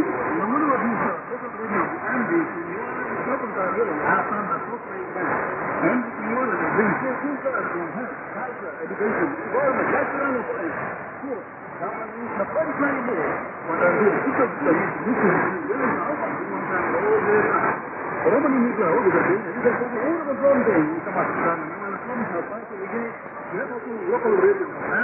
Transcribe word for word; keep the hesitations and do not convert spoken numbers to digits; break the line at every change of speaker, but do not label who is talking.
the middle of these uh, local radio and the local radio have found the appropriate man. And you want to bring two two cars from health, culture, education, government, national and school. Someone needs a very very more. What are the people that you need to do now? You want to know all this. Romani need to hold it again. You can go all of the wrong thing. Come on, come on. I'm going to come to a party again. You have to local radio.